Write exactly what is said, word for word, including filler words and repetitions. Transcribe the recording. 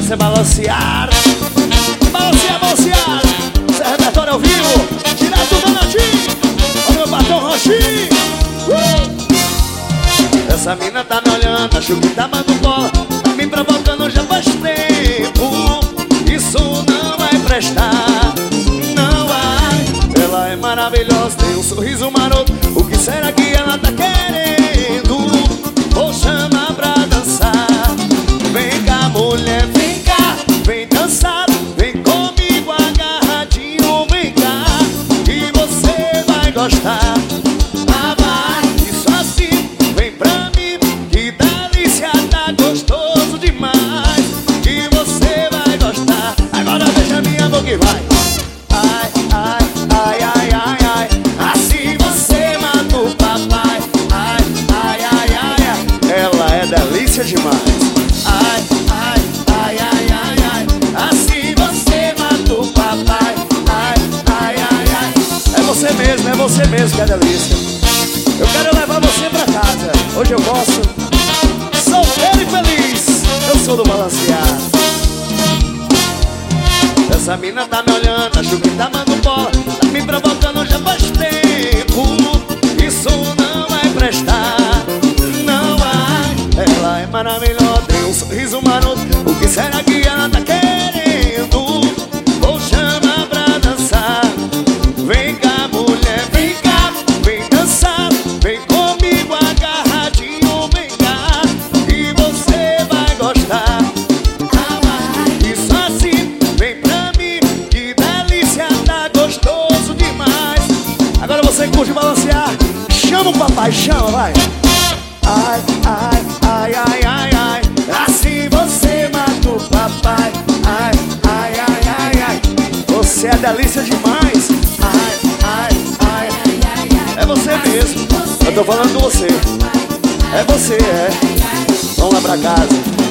ser balancear. Balancear, balancear. Esse é repertório ao vivo, direto do Natim. Olha o meu batom roxinho. uh! Essa mina tá me olhando, acho que tá mandando bola, tá me provocando já faz tempo. Isso não vai prestar, não vai. Ela é maravilhosa, tem um sorriso maroto. O que será que ela tá querendo? Vou chamar pra dançar. Vem cá, mulher, vem cá, vem dançar. Vem comigo agarradinho, vem cá, que você vai gostar. Ah, vai, isso assim, vem pra mim, que delícia, tá gostoso demais, que você vai gostar. Agora deixa minha boca e vai. Ai, ai, ai, ai, ai, ai, assim você mata o papai. Ai, ai, ai, ai, ai, ela é delícia demais. Ai, ai, ai, ai, ai, ai, assim você mata o papai. Ai, ai, ai, ai, é você mesmo, é você mesmo que é delícia. Eu quero levar você pra casa. Hoje eu posso, solteiro e feliz. Eu sou do balancear. Essa mina tá me olhando, acho que tá mandando bola, tá me provocando já faz tempo. Isso não vai prestar, não vai. Ela é maravilhosa, tem um sorriso maroto. O que será que ela tá querendo? Vou chamar pra dançar. Vem cá, mulher, vem cá, vem dançar. Vem comigo agarradinho, vem cá, que você vai gostar. Isso assim, vem pra mim, que delícia, tá gostoso demais. Agora você curte balancear, chama o papai, chama, vai. Ai, ai, ai, ai, ai, ai, assim você mata o papai. Ai, ai, ai, ai, ai, você é delícia demais. Ai, ai, ai, é você mesmo, eu tô falando com você. É você, é. Vamos lá pra casa.